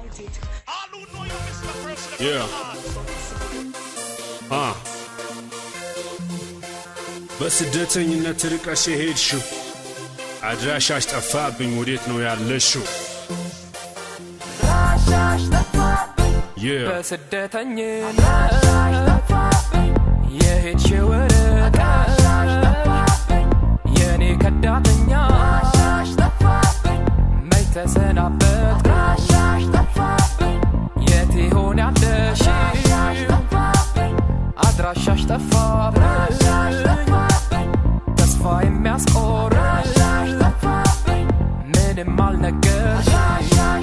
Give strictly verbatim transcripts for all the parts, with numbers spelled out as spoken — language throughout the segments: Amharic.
Yeah. Ah. በስደተኝነት ርቀሽ ሄድሽው አድራሻሽ ጠፋብኝ ወዴት ነው ያለሽው Yeah በስደተኝነት የሄድሽው ርቀሽ የኔ ከዳተኛ መይተሰናበት የት ይሆን ያለሽው አድራሻሽ ጠፋብኝ ተስፋ የሚያስቆርጥ ምንም አልነገርሽኝ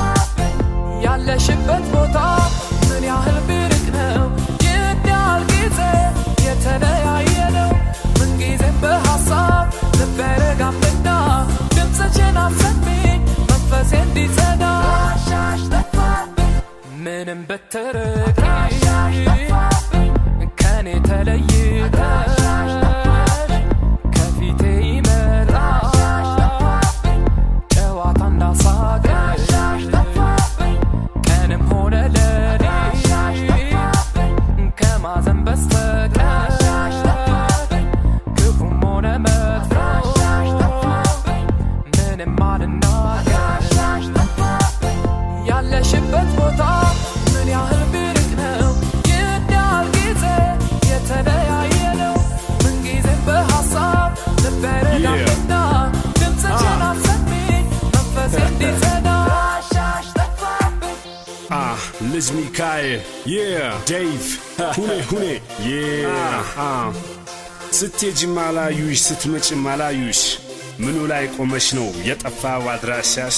ያለሽበት ቦታ ምን ያህል ቢርቅ ነው ይዳል ጊዜ የተለያየነው ምን ጊዜም በሐሳብ ልበረጋምና ድምፅሽን አሰሚኝ መንፈሴ እንዲጸዳ ምንም ብትርቂ ከኔ ተለይተሽ ከፊቴ ይመጣል ጨዋታና ሳቅሽ ቀንም ሆነ ሌሊት ከማዘን በስተቀር ክፉም ሆነ መጥፎ ምንም አልናገር ያለሽበት ቦታ ምን ያህል ቢርቅ ነው ይዳል ጊዜ የተለያየነው ምን ጊዜም በሐሳብ ልበረጋምና ድምፅሽን አሰሚኝ መንፈሴ እንዲጸዳ Ah, Liz Mikael, yeah, Dave, hune hune, yeah, ah, ስትሄጂ ማላዩሽ ስትመጪ ማላዩሽ ምኑ ላይ ቆመሽ ነው የጠፋው አድራሻሽ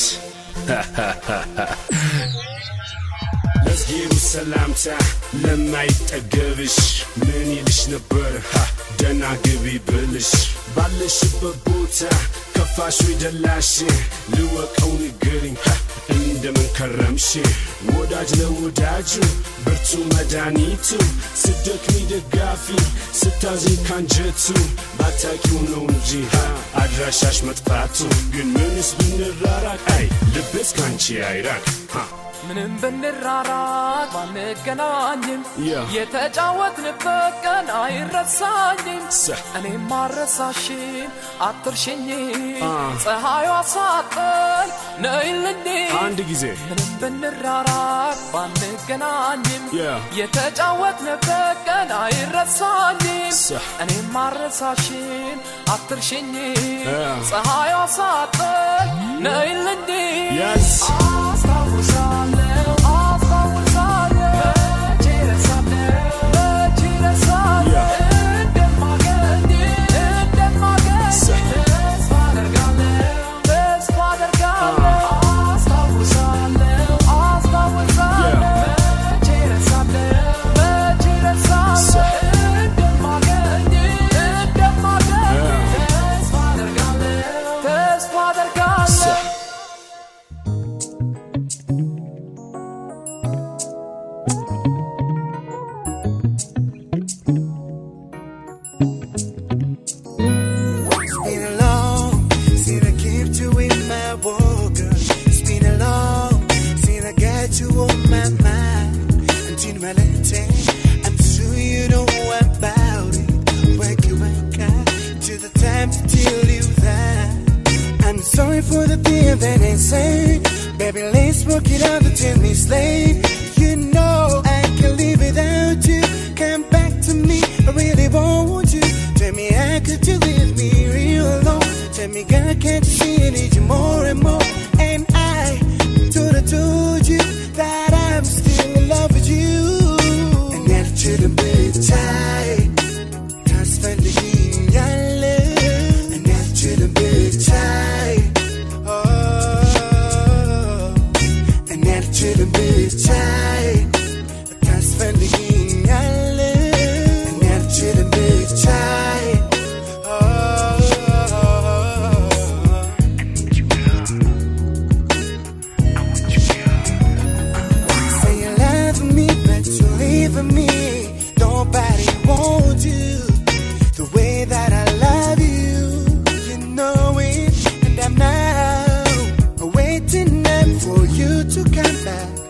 ለዝጊሩ ሰላምታ ለማይጠገብሽ ምን ይልሽ ነበር ደና ግቢ ብልሽ ባለሽበት ቦታ ከፋሽ ይደላሽ ልወቀው ንገሪኝ እንደምን ከረምሽ ወዳጅ ለወዳጁ ብርቱ መድኃኒቱ ስደክሚ ደጋፊ ስታዝኝ ካንጀቱ ባታቂው ነው እንጂ አድራሻሽ መጥፋቱ ግን ምንስ ብንራራቅ አይ ልብስ ካንቺ አይራቅ ምንም ብንራራቅ ባንገናኝም የተጫወትንበት ቀን አይረሳኝም እኔም ማረሳሽም አትርሽኝ ፀሐዩ ሳጠኝ ነይልኝ አንድ ጊዜ ምንም ብንራራቅ ባንገናኝም የተጫወትንበት ቀን አይረሳኝም እኔም ማረሳሽም አትርሽኝ ፀሐዩ ሳጠኝ ነይልኝ Yes Sorry for the beer that ain't safe. Baby, let's work it out until it's late. You know I can't live without you. Come back to me, I really want you. Tell me how could you leave me real alone? Tell me God, can't you see I need you more and more? And I thought I told you that I'm still in love with you. And that you shouldn't be tight. Can't spend the evening your love. And that you shouldn't be tight. Shouldn't be tight. I can't spend the evening alone. And that shouldn't be tight. Oh, I need you, girl. I want you, girl. Say you love me, but you leave me. Nobody wants you the way that I love you. You know it, and I'm now waiting up for you to come back.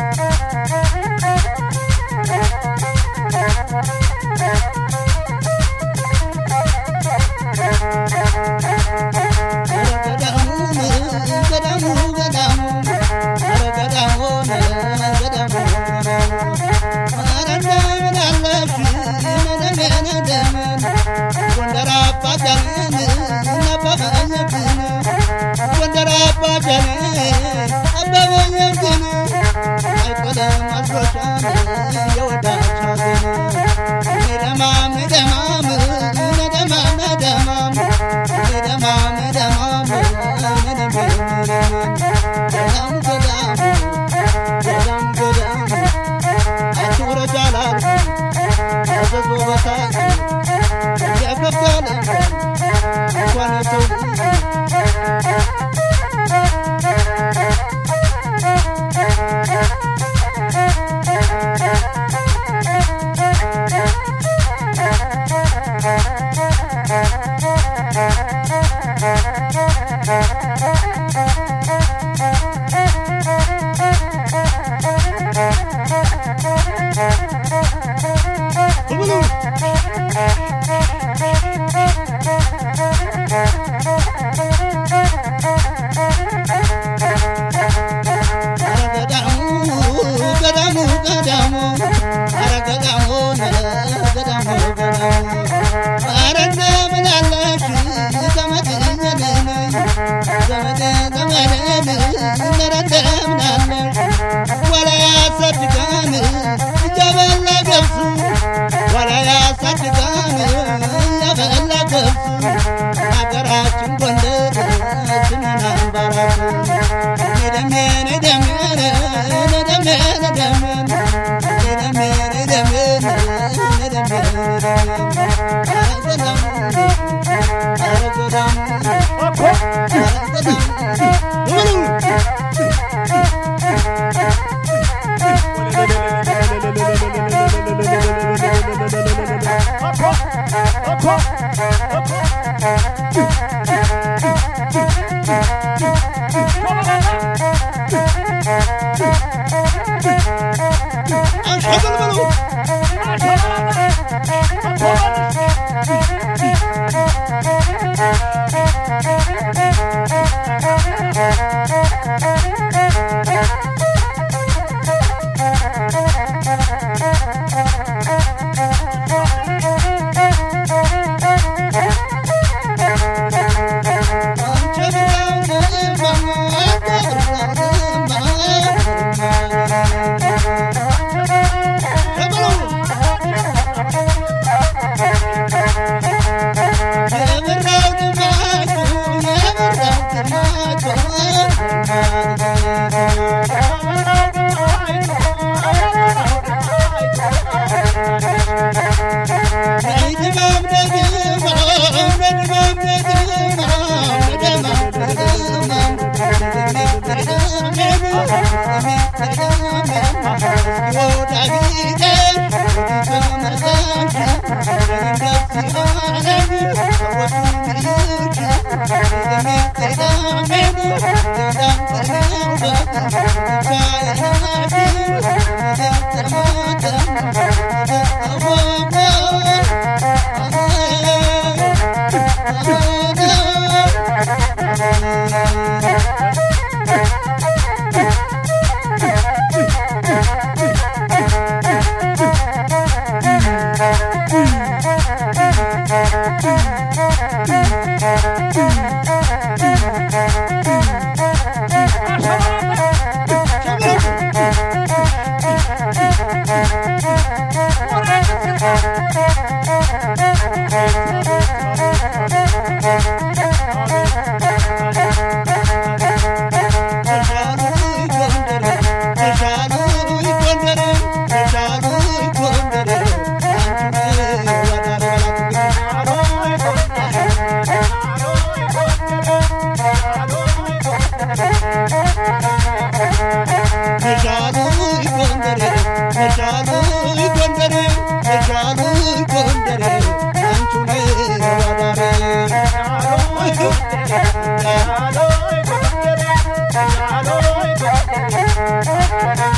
Hello,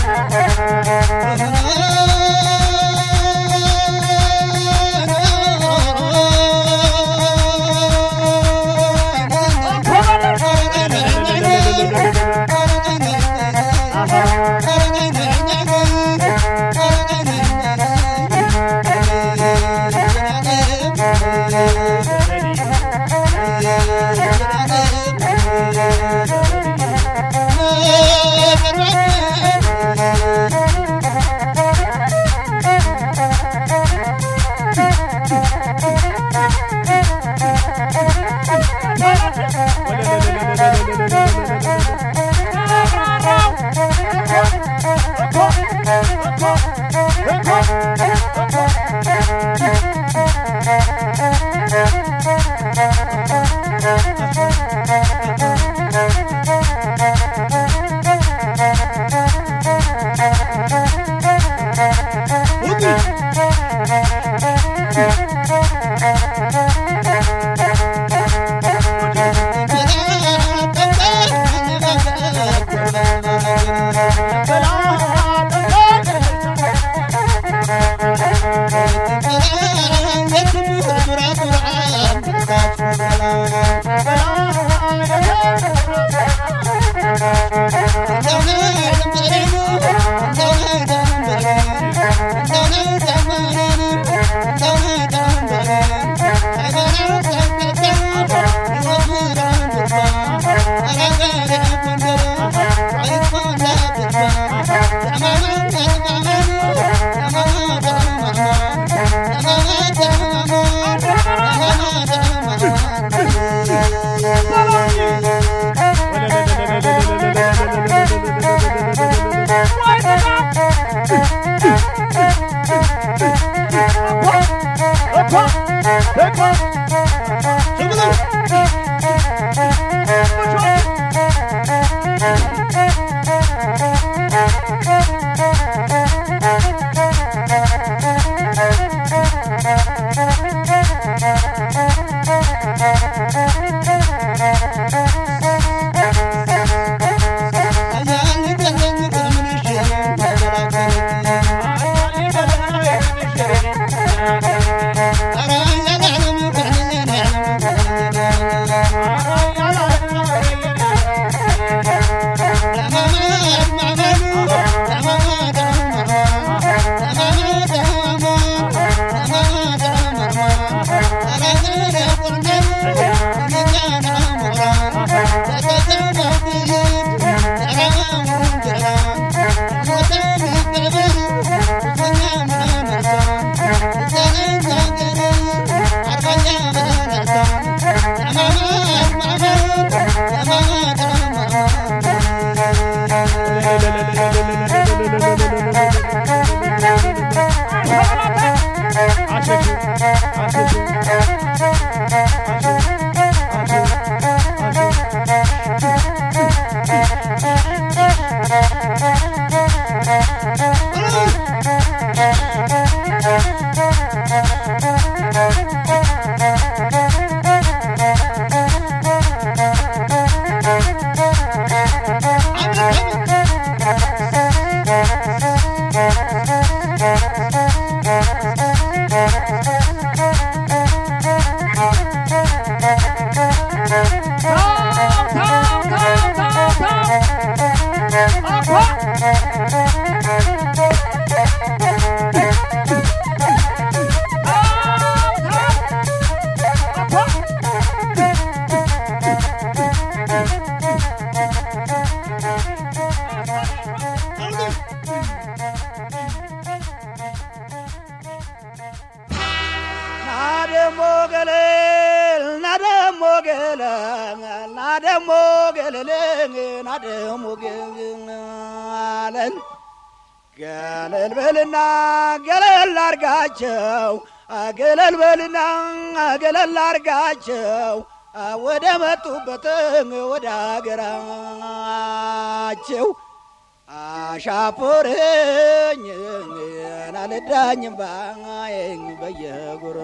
ገለል በልና ገለል አርጋቸው ገለል በልና ገለል አርጋቸው ወደ መጡበት ወደ አገራቸው አሻፈረኝ አልዳኝም ባይኝ በየጉሩ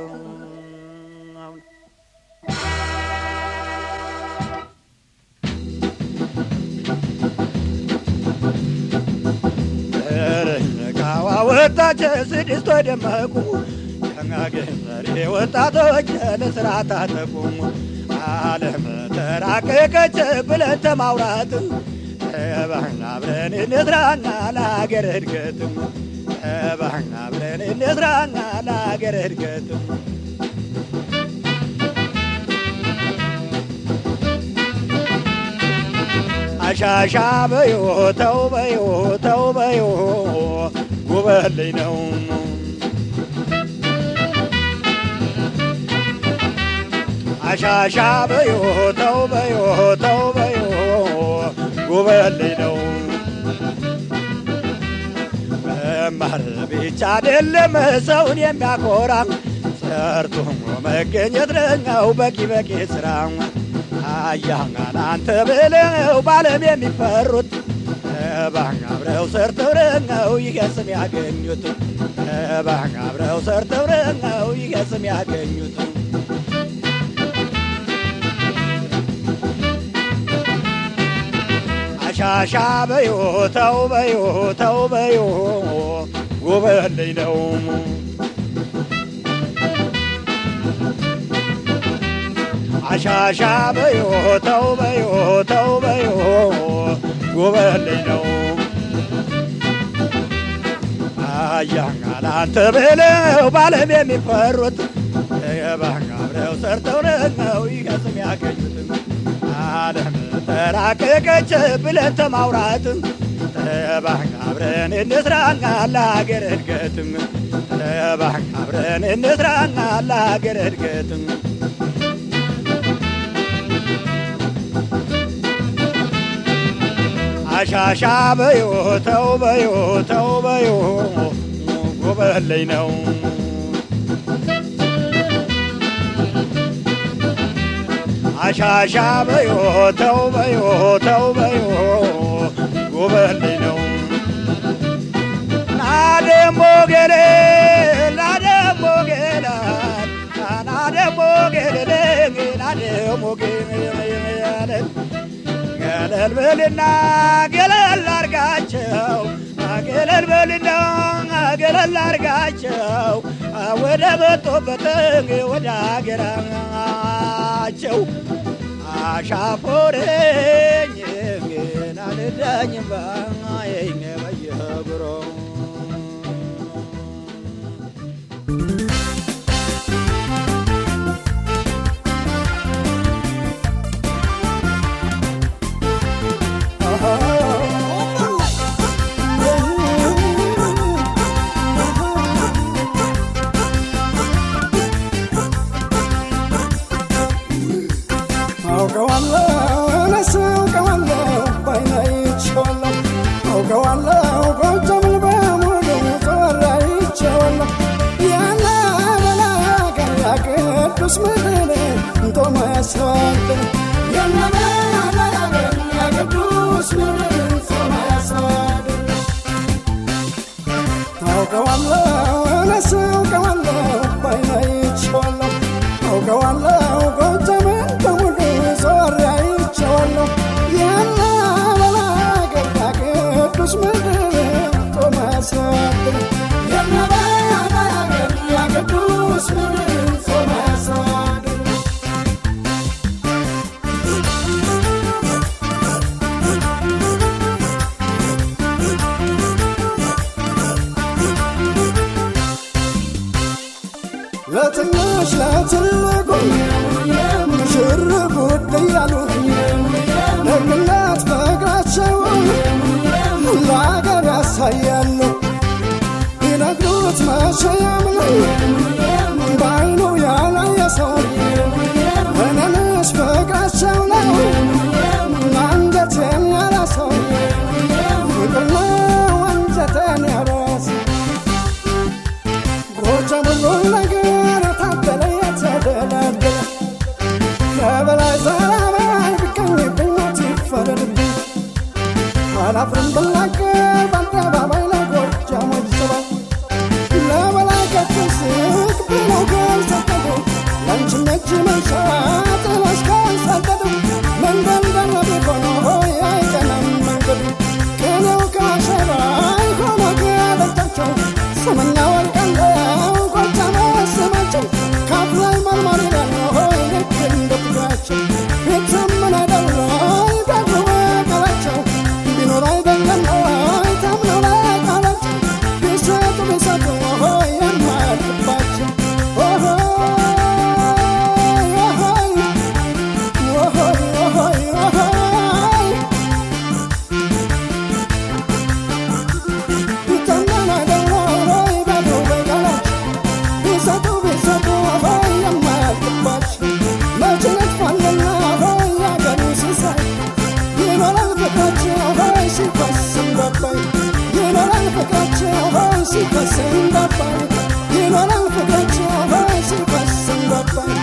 መጣች ስድስት ደመቁ ከናገሬ ወጣቶች ለስራ ታጠቁ ዓለም ተራቀቀች ብለን ተማውራት ባህና አብረን እንስራና ለሀገር እድገት ባህና አብረን እንስራና ለሀገር እድገት አሻሻ በዮ ተው በዮ ተው በዮ ጉበልኝ ነው አሻሻ በዮ ተው በዮ ተው በዮ ጉበልኝ ነው መማር ብቻ አይደለም ሰውን የሚያኮራ ሰርቶ መገኘት ነው በቂ በቂ ስራ አያናን አንተ ብለው ባለም የሚፈሩት ባንጋብረው ሰርተው ነው ይገስም ያገኙት ባንጋብረው ሰርተው ነው ይገስም ያገኙት አሻሻ በዮ ተው በዮ ተው በዮ ጉበልኝ ነው አሻሻ በዮ ተው በዮ ተው በዮ ጉበልኝ ነው አያናን አንተ ብለው ባለም የሚፈሩት ባንጋብረው ሰርተው ነው ይገስም ያገኙት ዓለም ተራቀቀች ብለን ተማውራት ባንጋብረን እንስራና ለሀገር እድገት ባንጋብረን እንስራና ለሀገር እድገት አሻሻ በዮ ተው በዮ ተው በዮ ጉበልኝ ነው አሻሻ በዮ ተው በዮ ተው በዮ ጉበልኝ ነው ናደሞ ገሌ ናደሞ ገላ ናደሞ ገሌ ናደሞ ገሌ ገለል በልና ገለል አርጋቸው ገለል በልና ገለል አርጋቸው ወደ መጡበት ወደ አገራቸው አሻፎረኝ ናልዳኝም ባይኝ በየብሮ ለትንሽ ለትልቁ ሽር ጉድ እያሉ ደግነት ፍቅራቸው ለአገር ያሳያሉ ቢነግሩት መቼ ያምኑ በዓይኑ ያላየ ሰው እኔንስ ፍቅራቸው ነው አንጀቴን ያራሰው ፍቅር ነው አንጀቴን ያራሰው ጎጃም ሁሉ ነገር ታደለ የተደላደለ ከበላይ ዘራበ ፍቅራቸው ሆይ ሲፈስ እንዳባይ ይኖራል ፍቅራቸው ሆይ ሲፈስ እንዳባይ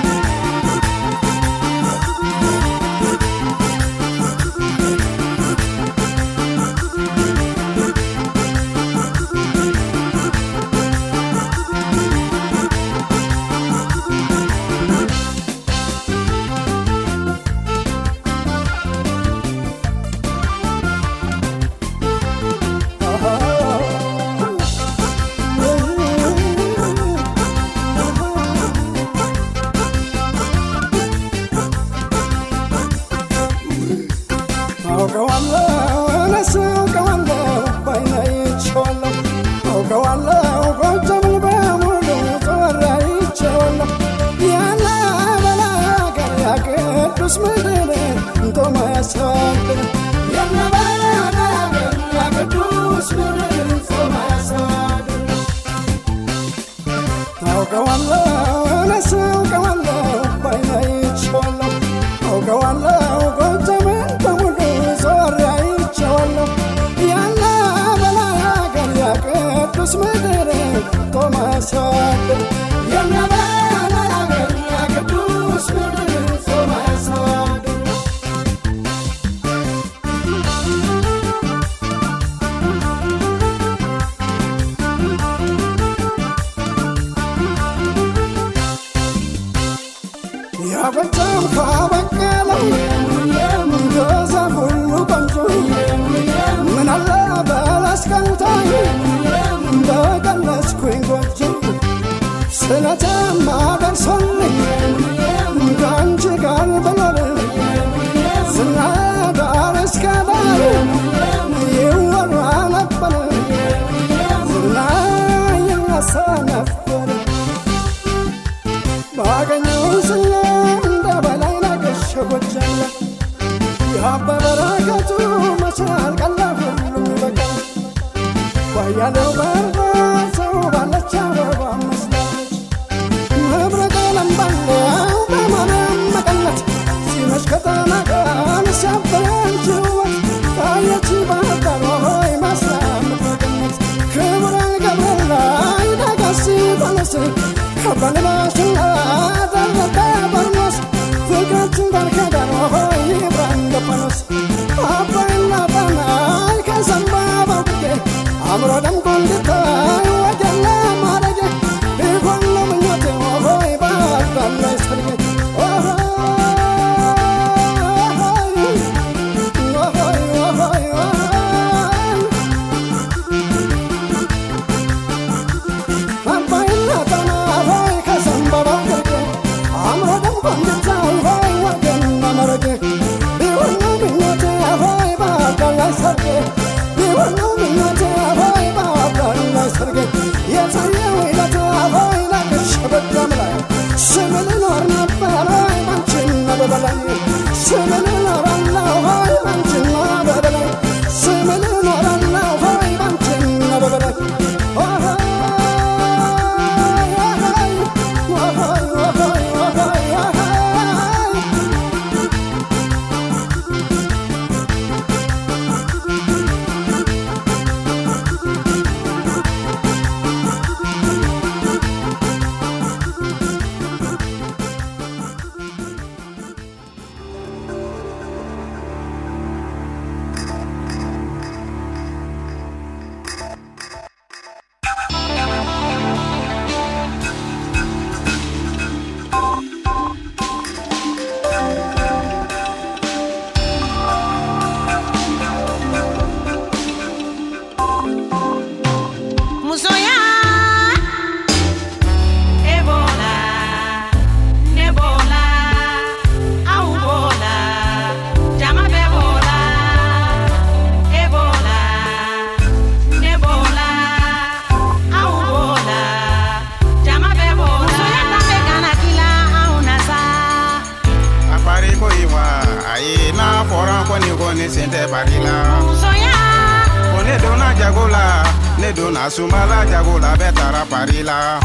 Sumala jagola betara parila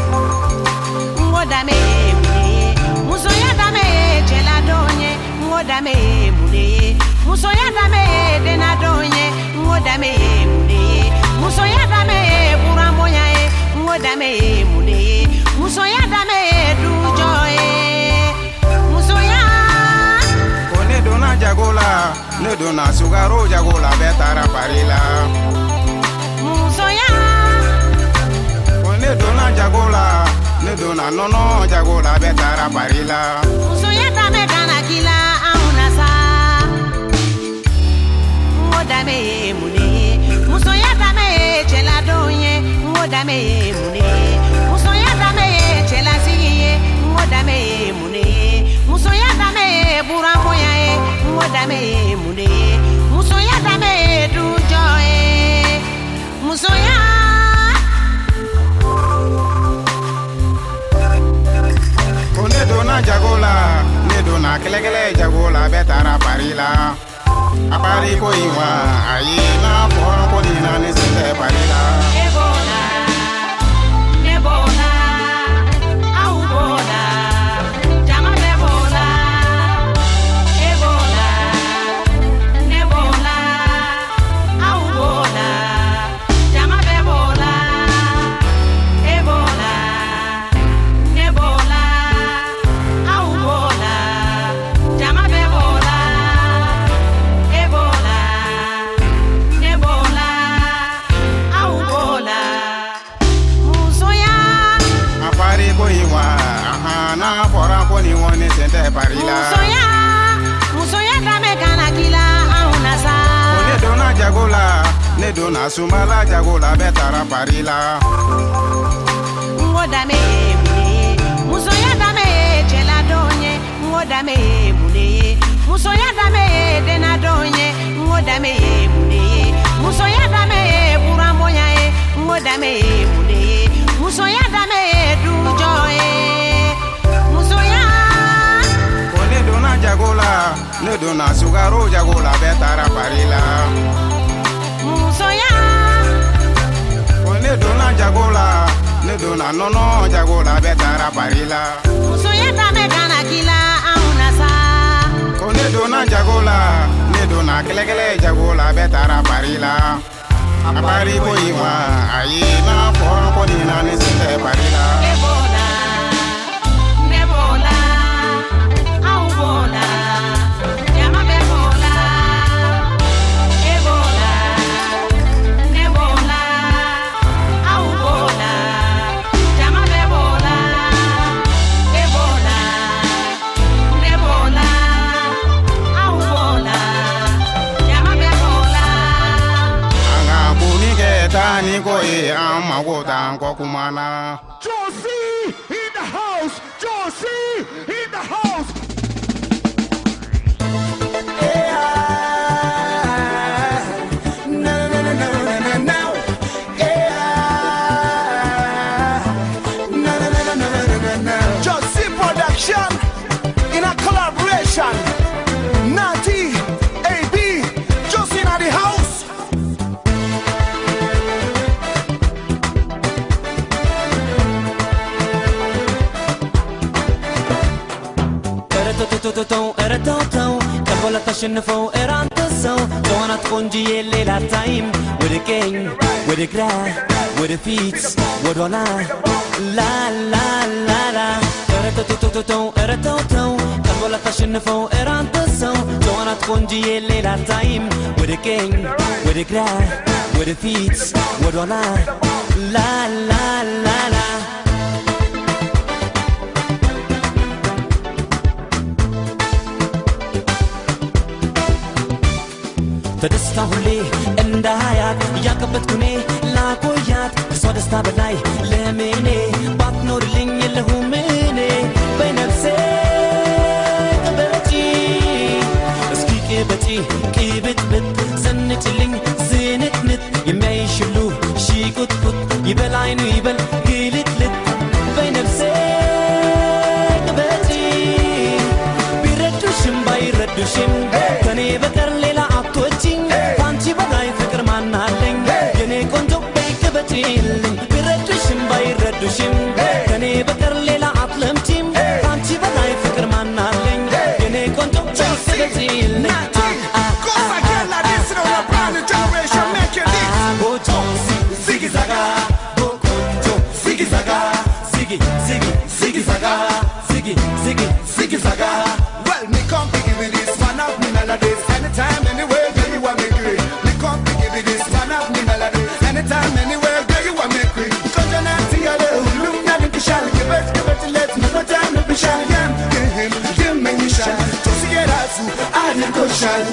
Ngoda me musoya dame chela donye ngoda me mude musoya dame dena donye ngoda me mude musoya dame bura moya e ngodame mune musoya dame dujoe musoya Kone dona jagola ne dona sugaro jagola betara parila musoya Kone dona jagola ne dona nono jagola betara parila musoya dame kana kila aunasa ngodame mune musoya dame chela donye ngodame mune musoya dame chela sigiye ngodame mune musoya dame bura moya e ngodame mune musoya dame dujoe musoya Kone dona jagola ne dona kelekele jagola betara parila Apari ko iwa ayi na foro ko dina ne sete parila Ebola, Nebola, Aubola, Jama Bebola, Ebola, Nebola, Aubola, Jama Bebola, Ebola, Nebola, Aubola, Jama Bebola, Ebola, Nebola, Aubola, Musoya. Apari ko iwa aha na foro ko ni woni sete parila Musoya, musoya dame kana kila aunasa. Kone dona jagola ne dona sumala jagola betara parila Ngodame mune, musoya dame chela donye. Ngodame mune, musoya dame dena donye. Ngodame mune, musoya dame bura moya e. Ngodame mune, musoya dame dujoe. Musoya. Kone dona jagola ne dona sugaro jagola betara parila Musoya, Kone dona jagola ne dona nono jagola betara parila musoya dame kana kila aunasa. Kone dona jagola ne dona kelekele jagola betara parila Apari ko iwa ayi na foro ko dina ne sete parila Ebola, Nebola, Aubola, Jama Bebola, Ebola, Nebola, Aubola, Jama Bebola, Ebola, Nebola, Aubola, Jama Bebola. Anga buni ke tani ko e amma ko tan ko kumana Josie in the house! Josie in the house! Josie production in a collaboration. Natty, A B, Josie in the house. كبولا تشنفو إيران تسو جوانا تخونجي الليلة تايم with the gang with the gra with the feet with all la la la la إرتوتوتوتو إرتوتو كبولا تشنفو إيران تسو جوانا تخونجي الليلة تايم with the gang with the gra with the feet with all la la la la la ተደስታ ሁሌ እንደ ሀያት እያከበትኩኔ ላቆያት እሷ ደስታ በላይ ለምኔ ባትኖርልኝ የለሁም እኔ በነፍሴ ቅበጪ እስኪ ቅበጪ ቅብጥብጥ ዘንጭልኝ ዝንጥንጥ የሚያይሽ ሁሉ ሺ ቁጥቁጥ ይበል አይኑ ይበል ግልጥልጥ በነፍሴ ቅበጪ ቢረዱሽም ባይረዱሽም ከኔ በቀር ሌላ አትወጪኝ ካንቺ በላይ ፍቅር ማናለኝ የኔ ቆንጆ በይቅበጪልኝ ቢረዱሽም ባይረዱሽም ከኔ በቀር ሌላ አትለምጪም ካንቺ በላይ ፍቅር ማናለኝ የኔ ቆንጆ በይቅበጪልኝ Cause I can't let this know the brand new generation make it this. Josie Ziggy, Ziggy, Ziggy Zaga, Ziggy, Ziggy, Ziggy Zaga. Well, me come to give you this one of me melodies. Anytime, anywhere, girl, you want me great. Me come to give you this one of me melodies. Anytime, anywhere, girl, you want me great. Cause you're not together, look not in the shall. Give it, give it, let me no time to be shy. Give him, give me the shall. To see it out, I need to shall.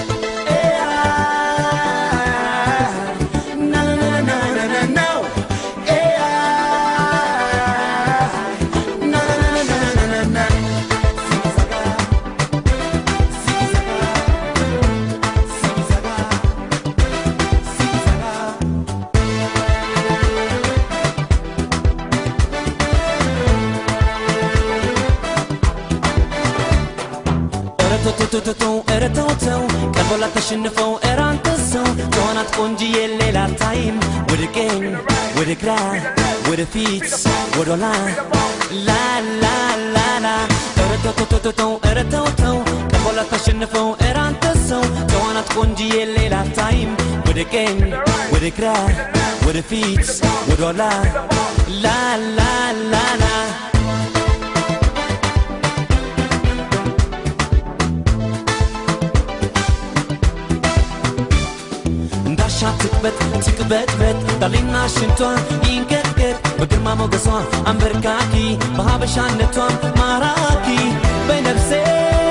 قبل تشنفوا إيران تسو جوانات قنجي الليلة تايم ودقين ودقرا ودفيتس ودولا لا لا لا لا إرتوتوتوتو إرتوتو قبل تشنفوا إيران تسو جوانات قنجي الليلة تايم ودقين ودقرا ودفيتس ودولا لا لا لا لا تكبت تكبت بت دلينا شنتوا ينكتكت بقرما موقصوا أمبركاكي بهابشان نتوام ماراكي بنفسي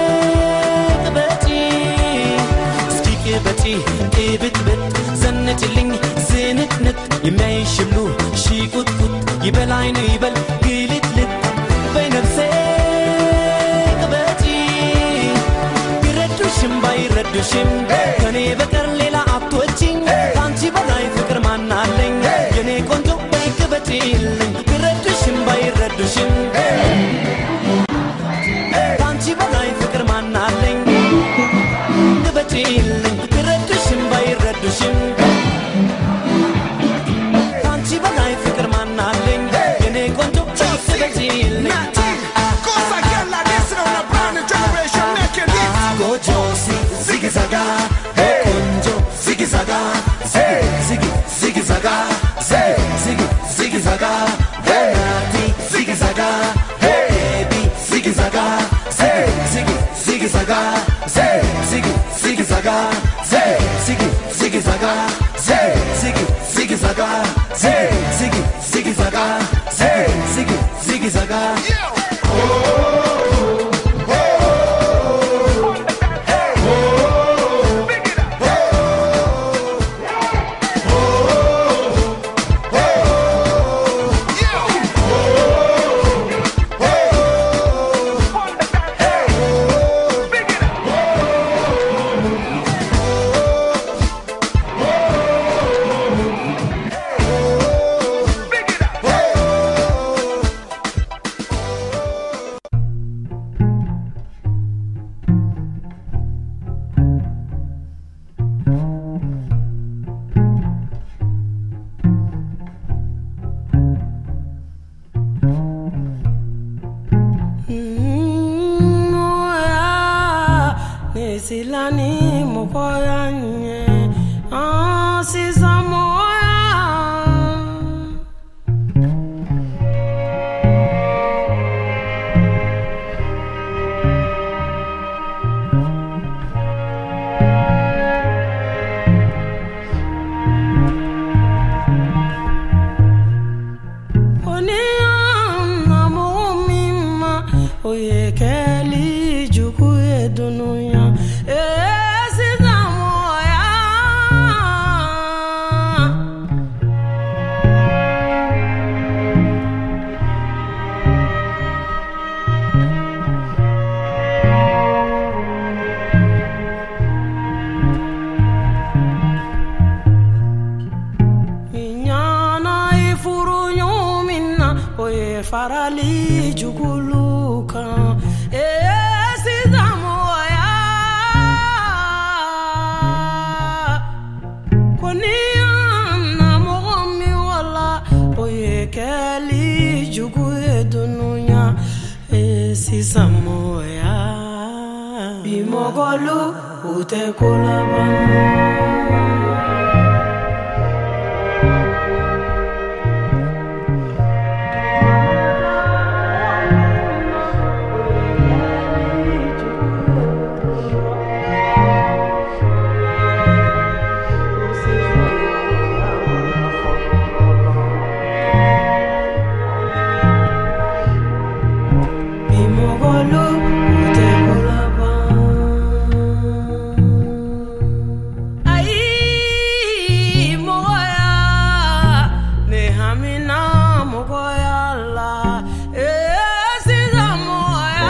بتي سكيكي بتي كيبت بت زنت اللين زينت نت يماي شبلو شي كت كت يبل عين يبل قيلت لت بنفسي بتي يردوشم بايردوشم كني بكر ليلة عطوتين كانتي بلاي فكر ما نالين يني كنتو بيك بتيل يردوشم بايردوشم كانتي بلاي فكر ما نالين بتيل يردوشم بايردوشم كانتي بلاي فكر ما نالين يني كنتو بيك بتيل Cause I get like this on a brand new generation making hits. Go Josie, Ziggy Zaga, hey Konjo, Ziggy Zaga, hey Ziggy, Ziggy Zaga, hey Ziggy, Ziggy Zaga, hey Nati, Ziggy Zaga, hey Baby, Ziggy Zaga, hey Ziggy, Ziggy Zaga, hey Ziggy, Ziggy Zaga, hey Ziggy, Ziggy Zaga, hey Ziggy, Ziggy Zaga, hey Ziggy, Ziggy Zaga, hey Ziggy, Ziggy Zaga. Silani mukoyanye ah sisamoya Oniana mumima oyekeli jukuye dunuya farali juguluka esizamoya koniana momi wala oyekeli juguye dununya esizamoya bimogolu utekolaba mogoyala esiza moya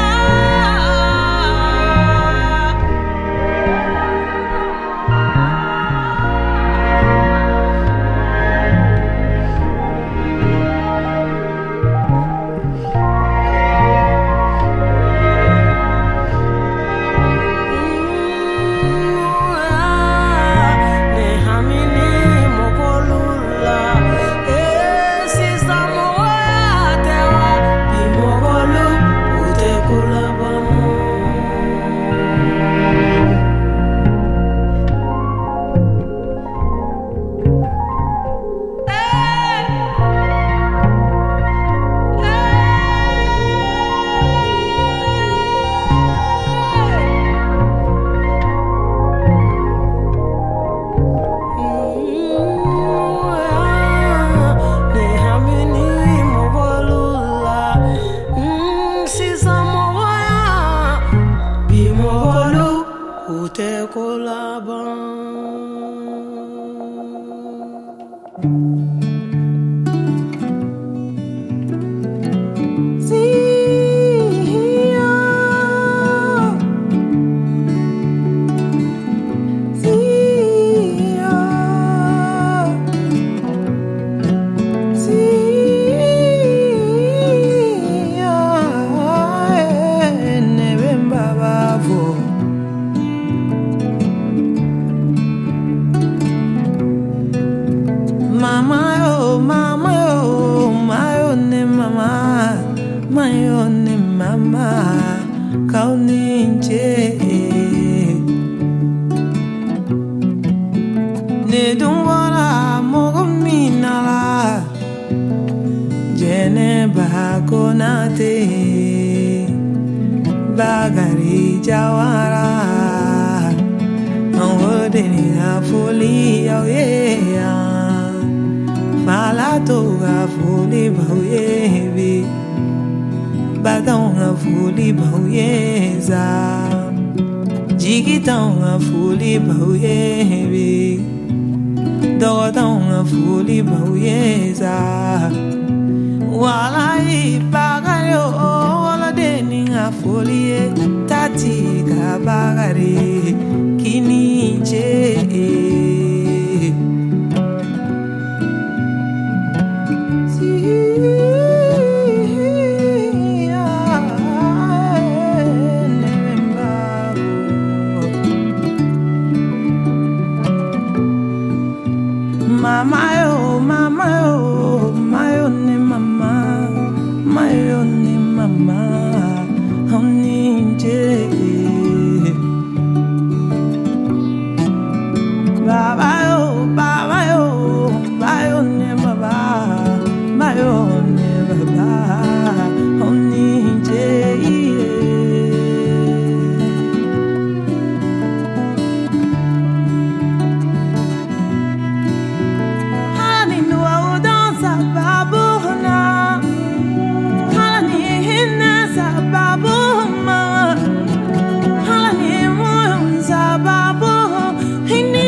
Bagari Jawara Angodeni Afuli yeah Falato Afuli Bauyebi Badon Afuli Bauyeza Jigiton Afuli Bauyebi Dodon Afuli Bauyeza Walai Bagayo Folie tati kabagare kinije Mama yo mama yo mayo ne mama mayo ne mama Baba yo, baba yo, bayo ne baba, bayo ne baba, oni je. Hani nuwa udansa babu na, hani hinna sa babu ma, hani muza babu hinni.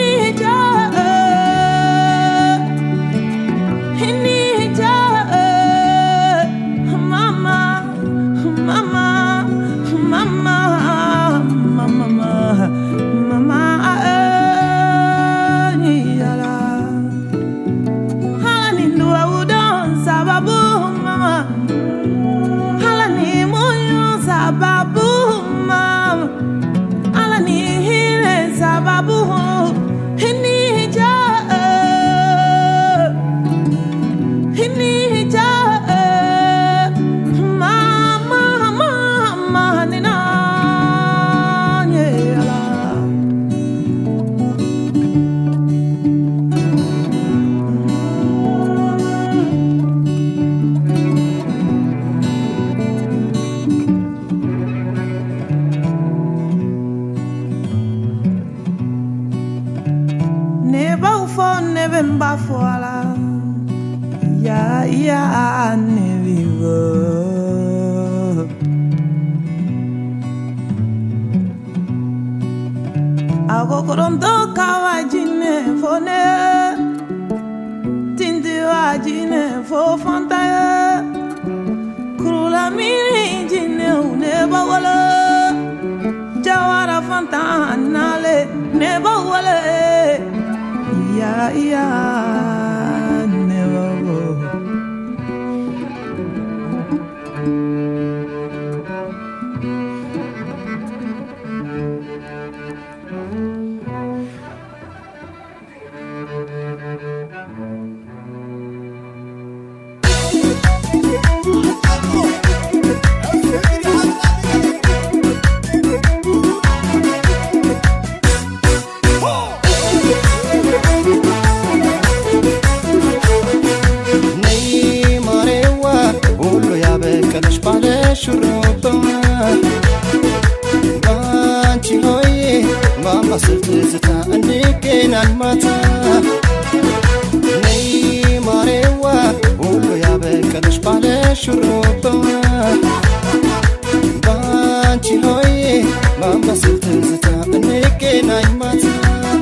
Ya ya ne vivo Ago korondo kawajine fone Tindi wajine me fo fantaye Kurula mini jine uneba wala Jawara fantanale neba wala Ya ya never go شروطا بانشي هوي ماما سلتزتا عندكين الماتا ني ماريوا ولو يا بكلش بالي شروطا بانشي هوي ماما سلتزتا عندكين الماتا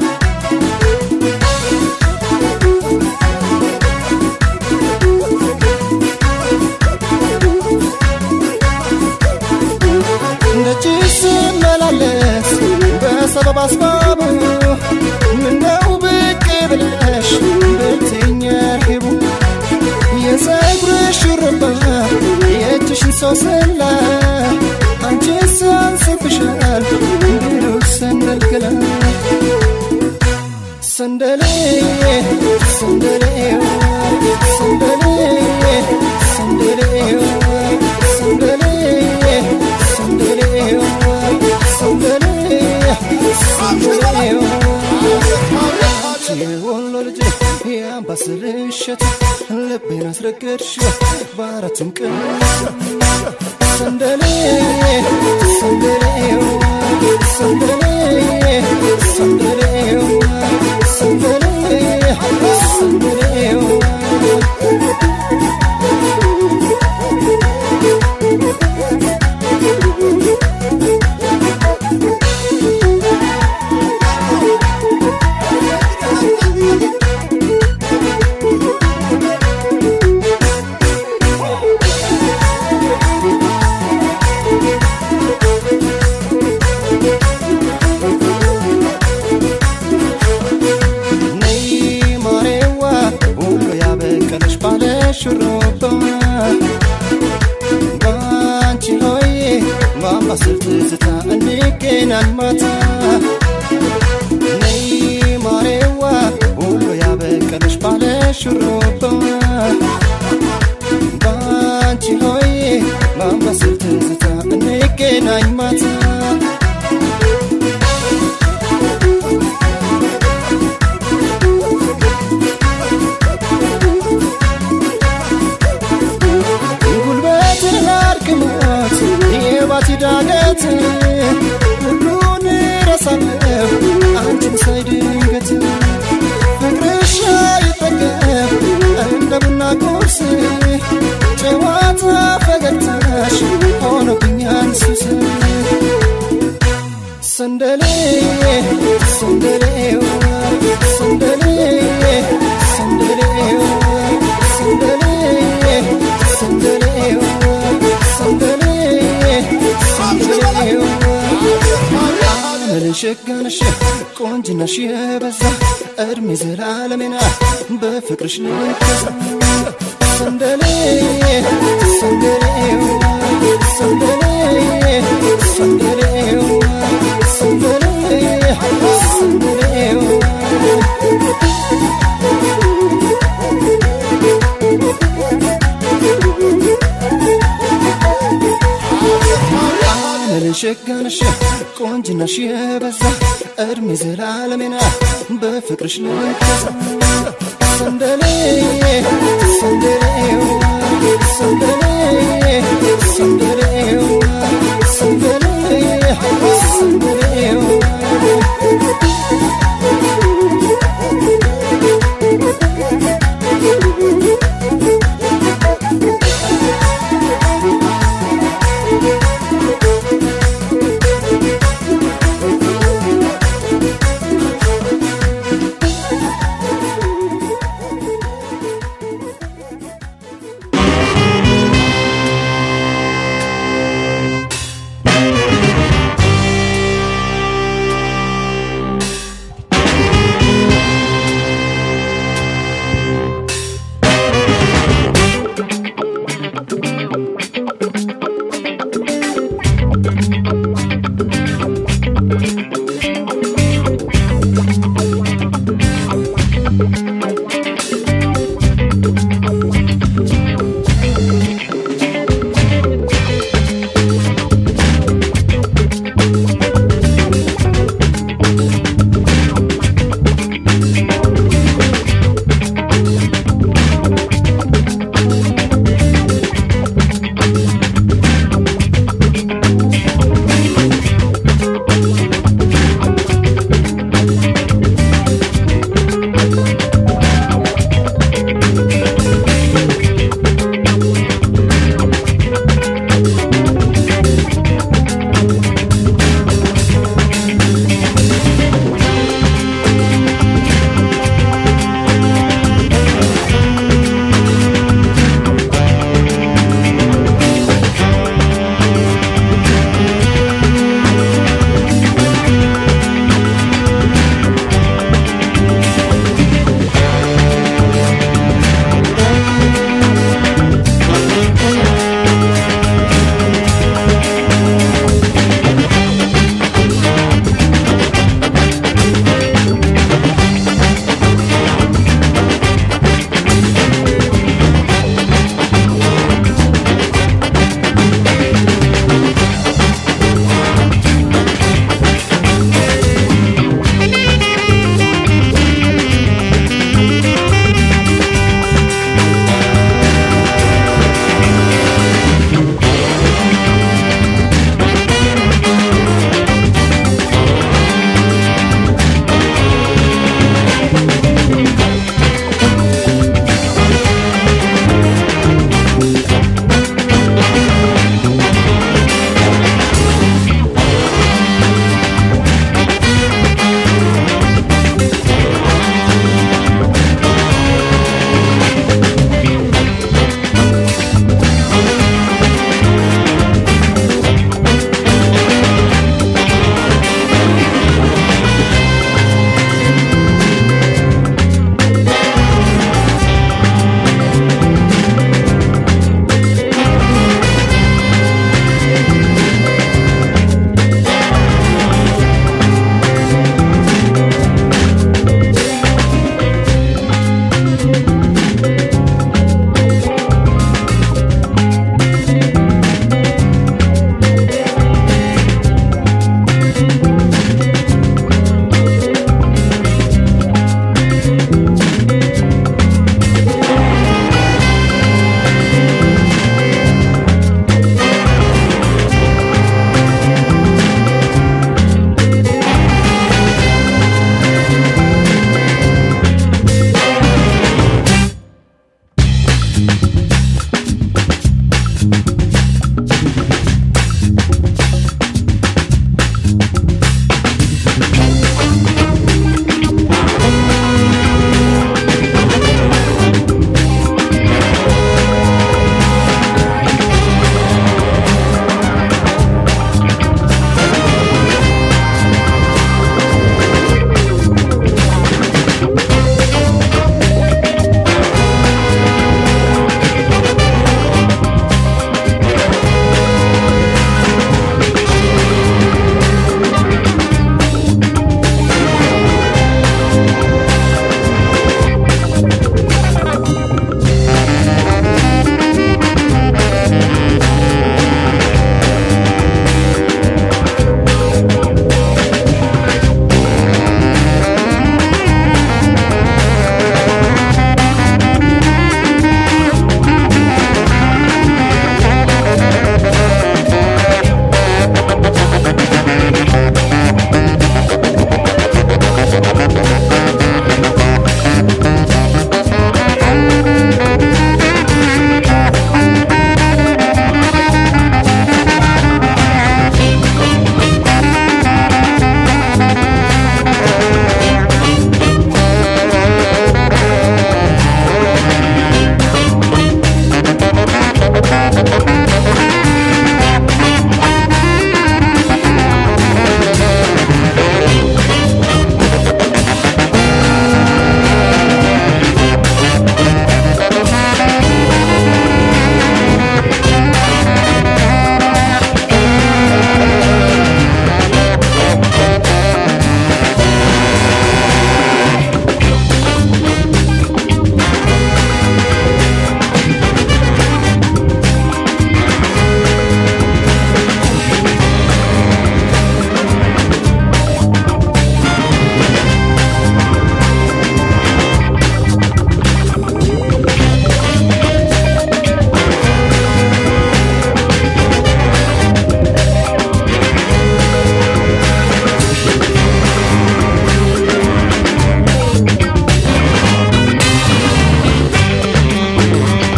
سبب أسباب منو بكبلش بتنيا حبو يسافر الشربة يتشن سوسلا أنجسان سبشال بروك سندل كلام سندلي سندلي سندلي سندلي سندلي سندلي سندلي والله يا بس ليشت لبينا سرقش بارتم كل سندلي سندلي سندلي سندلي سندلي سندلي شروطا بانشي هوي ماما سلتزتا عندكين الماتا ني ماريوا ولو يا بكلش بالي شروطا بانشي هوي ماما سلتزتا عندكين الماتا ዳገት ሁሉን ረሳለሁ አንቺን ሳይ ድንገት ፍቅርሽ አይጠገብ እንደ ቡና ቁርስ ጨዋታ ፈገግታሽ ሆኖብኛል ሱስ ሰንደሌ ሰንደሌ ሰንደሌ ሰንደሌ ሰንደሌ ሰንደሌ ሰንደሌ شكنش قنجنش يبزا ارمي زلالمنا بفكرش لكزا صندلي صندلي صندلي صندلي صندلي صندلي شكنش قنجنش يبزا ارمي زلالمنا بفكرش لكزا صندلي صندلي صندلي صندلي صندلي صندلي Thank you.